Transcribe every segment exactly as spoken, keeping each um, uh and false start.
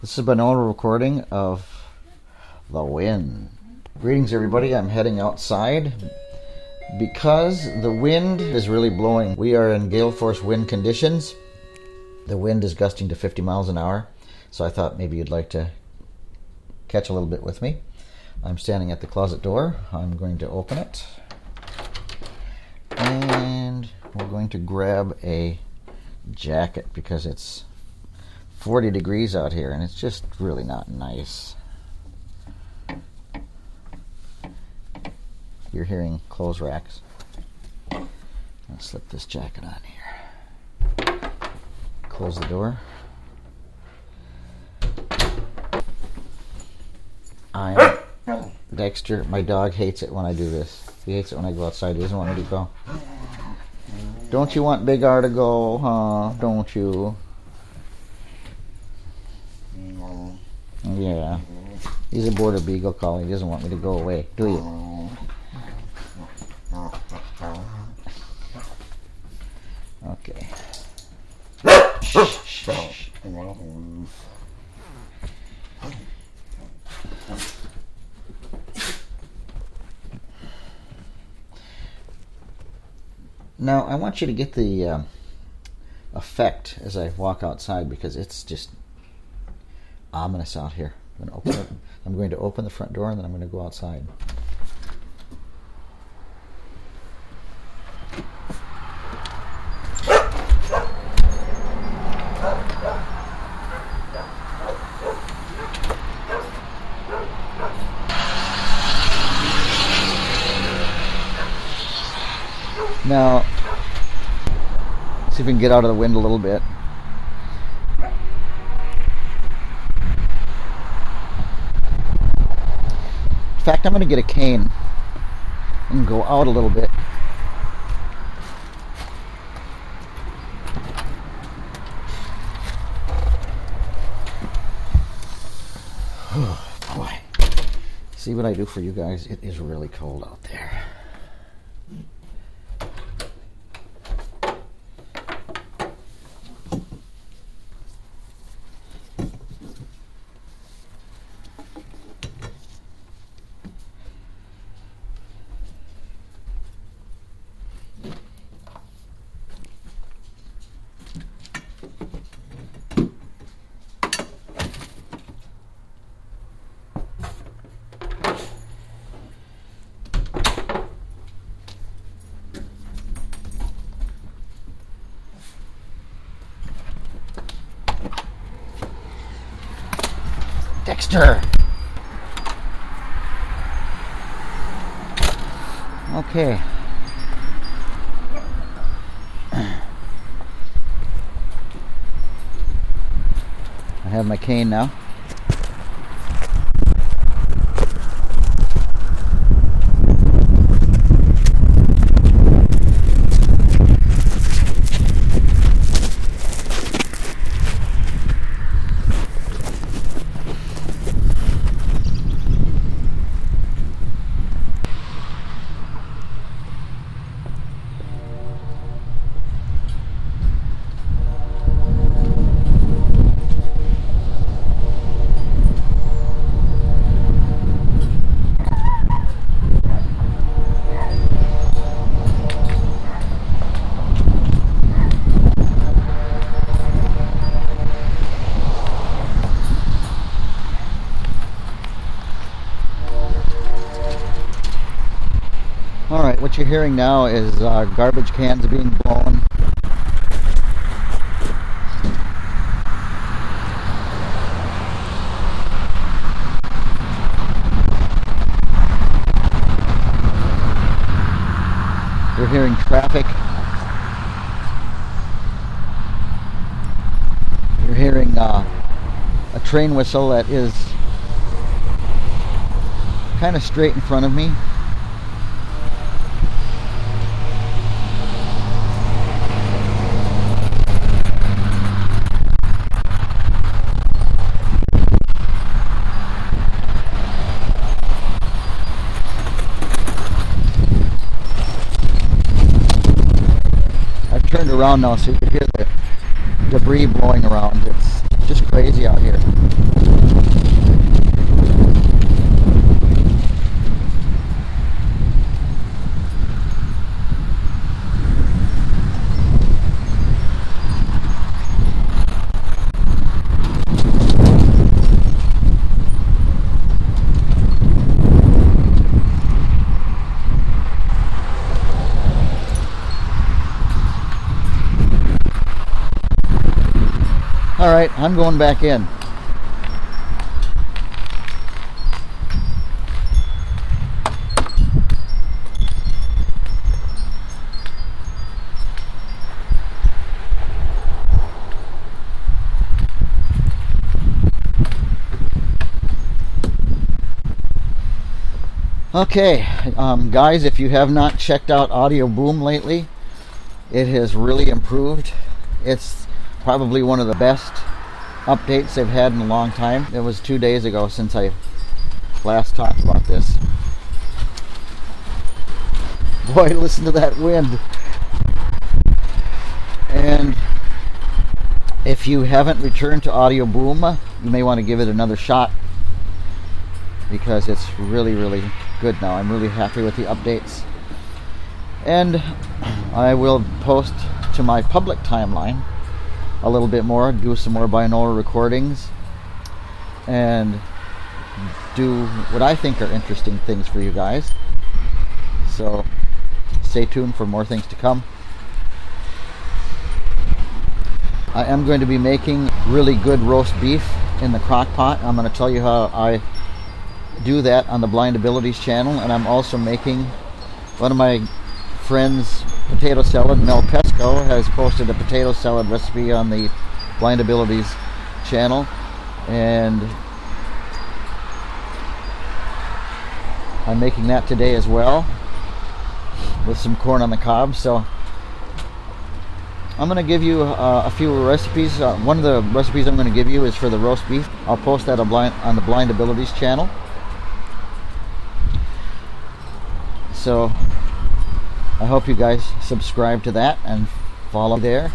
This is a binaural recording of the wind. Greetings everybody, I'm heading outside because the wind is really blowing. We are in gale force wind conditions. The wind is gusting to fifty miles an hour, so I thought maybe you'd like to catch a little bit with me. I'm standing at the closet door. I'm going to open it and we're going to grab a jacket because it's forty degrees out here and it's just really not nice. You're hearing clothes racks. I'll slip this jacket on here. Close the door. I'm Dexter. My dog hates it when I do this. He hates it when I go outside. He doesn't want me to go. Don't you want Big R to go, huh? Don't you? Yeah. He's a border beagle collie. He doesn't want me to go away, do you? Okay. Now, I want you to get the uh, effect as I walk outside because it's just ominous out here. I'm going to open it. I'm going to open the front door and then I'm going to go outside. Now, see if we can get out of the wind a little bit. In fact, I'm going to get a cane and go out a little bit. Oh, boy. See what I do for you guys? It is really cold out there. Dexter! Okay. I have my cane now. Alright, what you're hearing now is uh, garbage cans being blown. You're hearing traffic. You're hearing uh, a train whistle that is kind of straight in front of me. Turned around now so you can hear the debris blowing around. It's just crazy out here. I'm going back in. Okay, um, guys, if you have not checked out Audio Boom lately, it has really improved. It's probably one of the best updates they've had in a long time. It was two days ago since I last talked about this. Boy, listen to that wind. And if you haven't returned to Audio Boom, you may want to give it another shot, because it's really, really good now. I'm really happy with the updates. And I will post to my public timeline a little bit more, do some more binaural recordings, and do what I think are interesting things for you guys. So stay tuned for more things to come. I am going to be making really good roast beef in the crock pot. I'm going to tell you how I do that on the Blind Abilities channel, and I'm also making one of my friends' potato salad. Mel Pesco has posted a potato salad recipe on the Blind Abilities channel, and I'm making that today as well with some corn on the cob. So I'm going to give you uh, a few recipes. Uh, one of the recipes I'm going to give you is for the roast beef. I'll post that on, blind, on the Blind Abilities channel. So I hope you guys subscribe to that and follow there.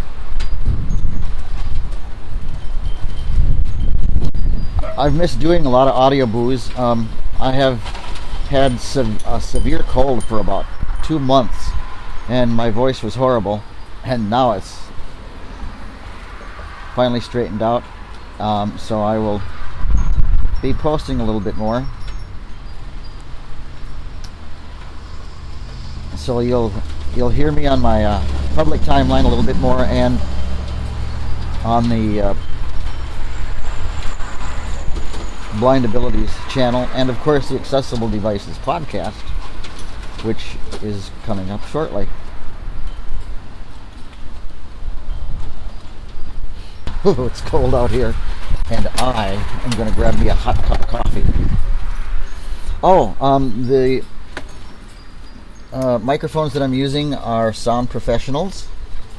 I've missed doing a lot of audio boos. Um, I have had se- a severe cold for about two months, and my voice was horrible, and now it's finally straightened out. Um, so I will be posting a little bit more. So you'll you'll hear me on my uh, public timeline a little bit more, and on the uh, Blind Abilities channel, and of course the Accessible Devices podcast, which is coming up shortly. Oh, it's cold out here, and I am going to grab me a hot cup of coffee. Oh, um, the Uh, microphones that I'm using are Sound Professionals,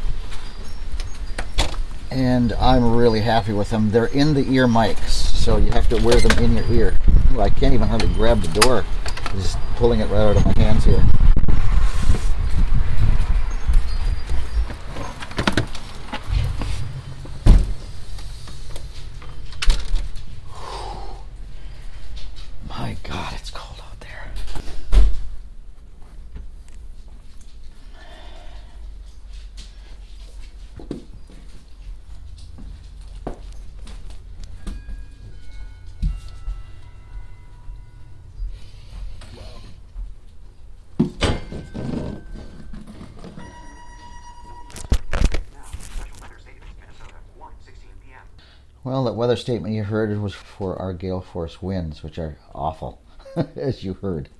and I'm really happy with them. They're in the ear mics, so you have to wear them in your ear. Ooh, I can't even hardly grab the door. I'm just pulling it right out of my hands here. My God, it's cold out there. Well, that weather statement you heard was for our gale force winds, which are awful, as you heard.